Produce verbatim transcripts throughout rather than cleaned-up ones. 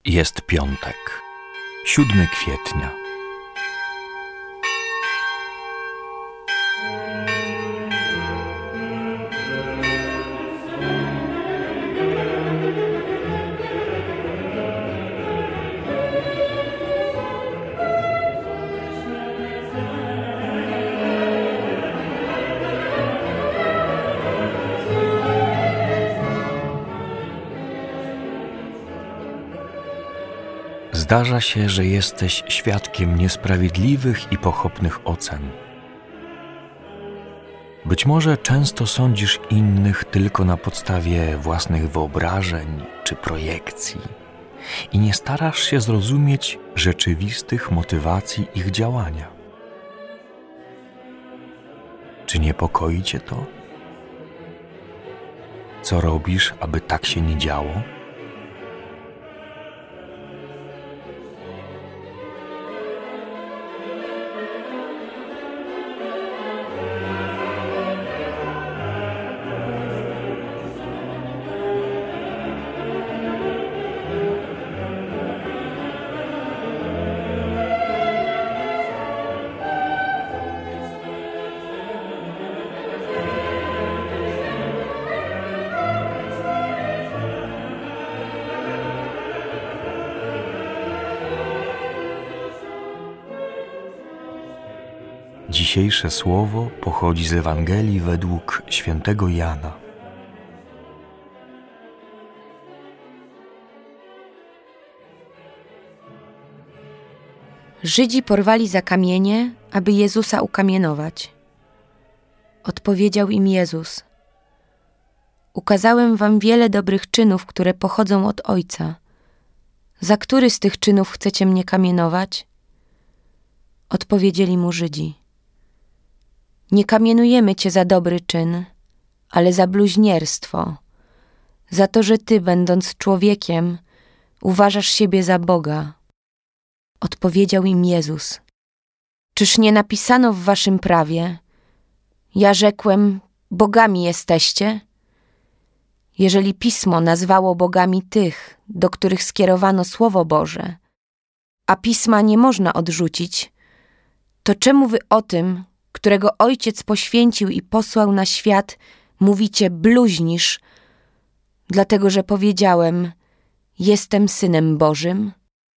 Jest piątek, siódmego kwietnia. Zdarza się, że jesteś świadkiem niesprawiedliwych i pochopnych ocen. Być może często sądzisz innych tylko na podstawie własnych wyobrażeń czy projekcji i nie starasz się zrozumieć rzeczywistych motywacji ich działania. Czy niepokoi cię to? Co robisz, aby tak się nie działo? Dzisiejsze słowo pochodzi z Ewangelii według świętego Jana. Żydzi porwali za kamienie, aby Jezusa ukamienować. Odpowiedział im Jezus: Ukazałem wam wiele dobrych czynów, które pochodzą od Ojca. Za który z tych czynów chcecie mnie kamienować? Odpowiedzieli mu Żydzi: Nie kamienujemy cię za dobry czyn, ale za bluźnierstwo, za to, że ty, będąc człowiekiem, uważasz siebie za Boga. Odpowiedział im Jezus: Czyż nie napisano w waszym prawie: Ja rzekłem, bogami jesteście? Jeżeli Pismo nazwało bogami tych, do których skierowano Słowo Boże, a Pisma nie można odrzucić, to czemu wy o tym, którego Ojciec poświęcił i posłał na świat, mówicie bluźnisz, dlatego że powiedziałem: Jestem Synem Bożym?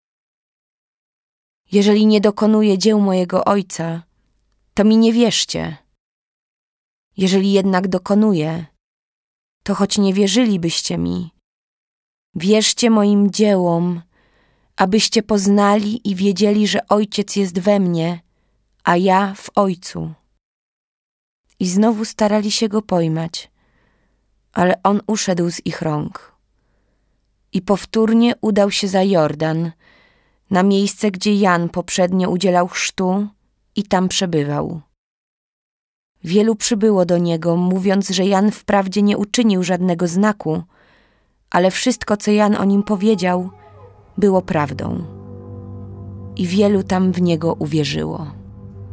Jeżeli nie dokonuję dzieł mojego Ojca, to mi nie wierzcie. Jeżeli jednak dokonuję, to choć nie wierzylibyście mi, wierzcie moim dziełom, abyście poznali i wiedzieli, że Ojciec jest we mnie, a ja w Ojcu. I znowu starali się go pojmać, ale on uszedł z ich rąk. I powtórnie udał się za Jordan, na miejsce, gdzie Jan poprzednio udzielał chrztu i tam przebywał. Wielu przybyło do niego, mówiąc, że Jan wprawdzie nie uczynił żadnego znaku, ale wszystko, co Jan o nim powiedział, było prawdą. I wielu tam w niego uwierzyło.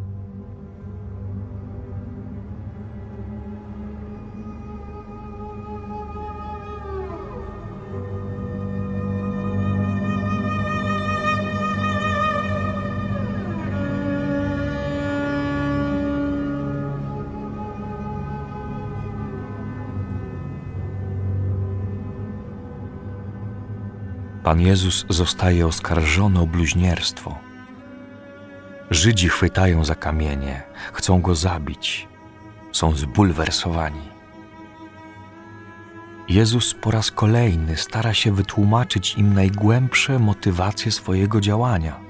Pan Jezus zostaje oskarżony o bluźnierstwo. Żydzi chwytają za kamienie, chcą go zabić, są zbulwersowani. Jezus po raz kolejny stara się wytłumaczyć im najgłębsze motywacje swojego działania.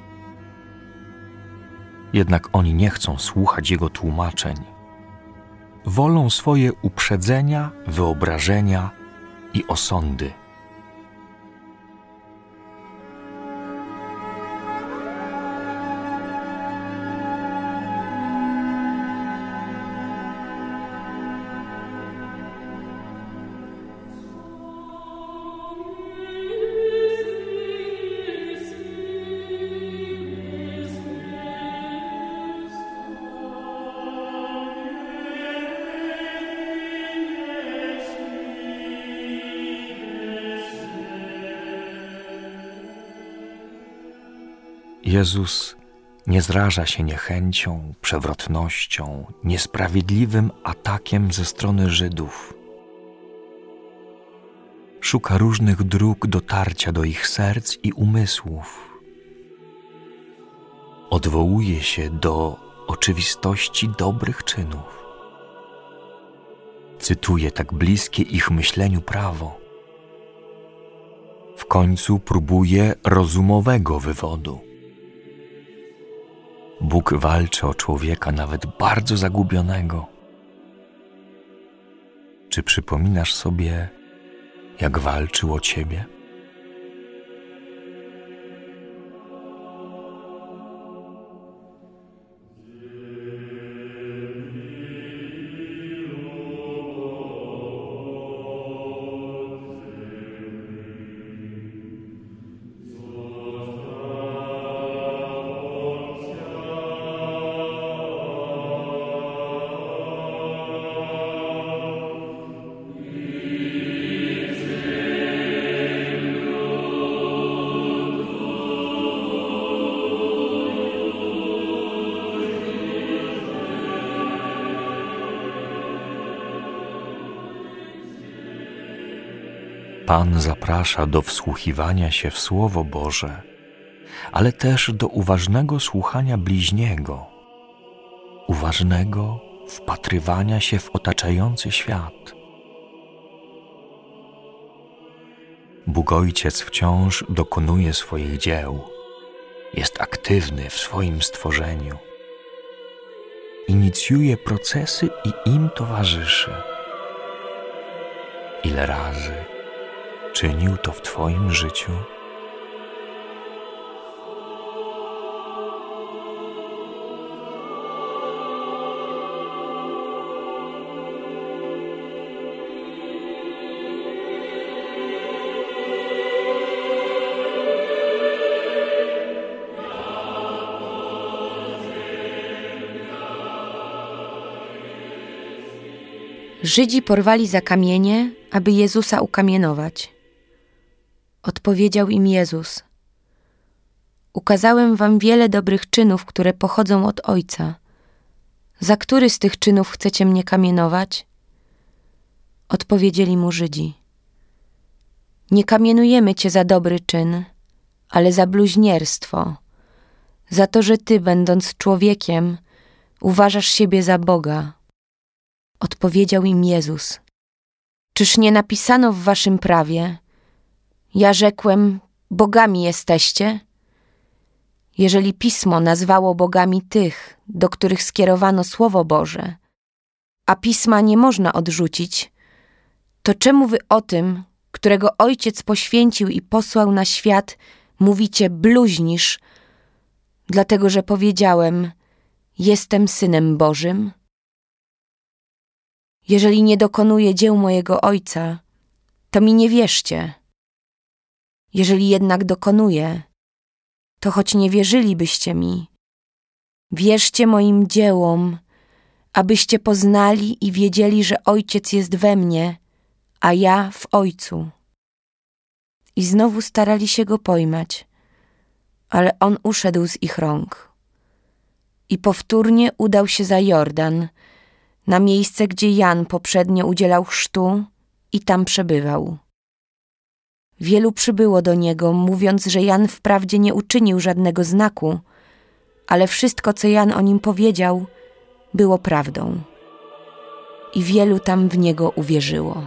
Jednak oni nie chcą słuchać Jego tłumaczeń. Wolą swoje uprzedzenia, wyobrażenia i osądy. Jezus nie zraża się niechęcią, przewrotnością, niesprawiedliwym atakiem ze strony Żydów. Szuka różnych dróg dotarcia do ich serc i umysłów. Odwołuje się do oczywistości dobrych czynów. Cytuje tak bliskie ich myśleniu prawo. W końcu próbuje rozumowego wywodu. Bóg walczy o człowieka nawet bardzo zagubionego. Czy przypominasz sobie, jak walczył o ciebie? Pan zaprasza do wsłuchiwania się w Słowo Boże, ale też do uważnego słuchania bliźniego, uważnego wpatrywania się w otaczający świat. Bóg Ojciec wciąż dokonuje swoich dzieł, jest aktywny w swoim stworzeniu, inicjuje procesy i im towarzyszy. Ile razy czynił to w Twoim życiu? Żydzi porwali za kamienie, aby Jezusa ukamienować. Odpowiedział im Jezus: ukazałem wam wiele dobrych czynów, które pochodzą od Ojca. Za który z tych czynów chcecie mnie kamienować? Odpowiedzieli mu Żydzi: nie kamienujemy cię za dobry czyn, ale za bluźnierstwo, za to, że ty, będąc człowiekiem, uważasz siebie za Boga. Odpowiedział im Jezus: czyż nie napisano w waszym prawie: ja rzekłem, bogami jesteście? Jeżeli Pismo nazwało bogami tych, do których skierowano Słowo Boże, a Pisma nie można odrzucić, to czemu wy o tym, którego Ojciec poświęcił i posłał na świat, mówicie bluźnisz, dlatego że powiedziałem: jestem Synem Bożym? Jeżeli nie dokonuję dzieł mojego Ojca, to mi nie wierzcie. Jeżeli jednak dokonuję, to choć nie wierzylibyście mi, wierzcie moim dziełom, abyście poznali i wiedzieli, że Ojciec jest we mnie, a ja w Ojcu. I znowu starali się go pojmać, ale on uszedł z ich rąk. I powtórnie udał się za Jordan, na miejsce, gdzie Jan poprzednio udzielał chrztu i tam przebywał. Wielu przybyło do niego, mówiąc, że Jan wprawdzie nie uczynił żadnego znaku, ale wszystko, co Jan o nim powiedział, było prawdą. I wielu tam w niego uwierzyło.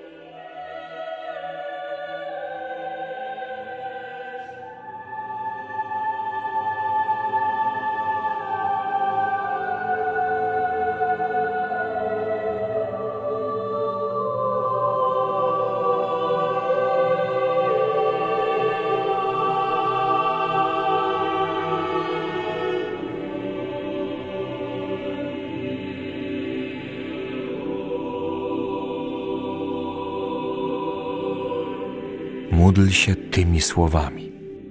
Módl się tymi słowami.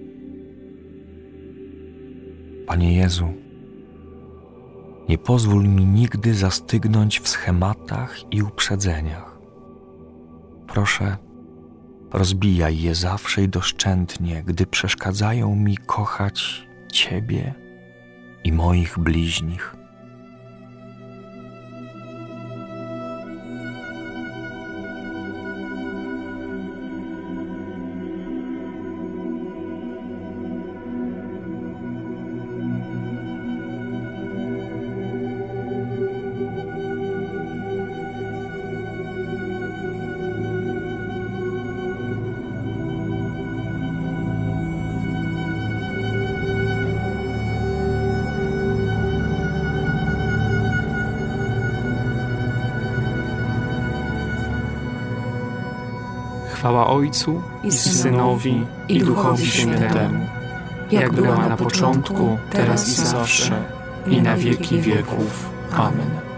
Panie Jezu, nie pozwól mi nigdy zastygnąć w schematach i uprzedzeniach. Proszę, rozbijaj je zawsze i doszczętnie, gdy przeszkadzają mi kochać Ciebie i moich bliźnich. Chwała Ojcu i Synowi i Duchowi Świętemu, jak była na początku, teraz i zawsze, i na wieki wieków. Amen.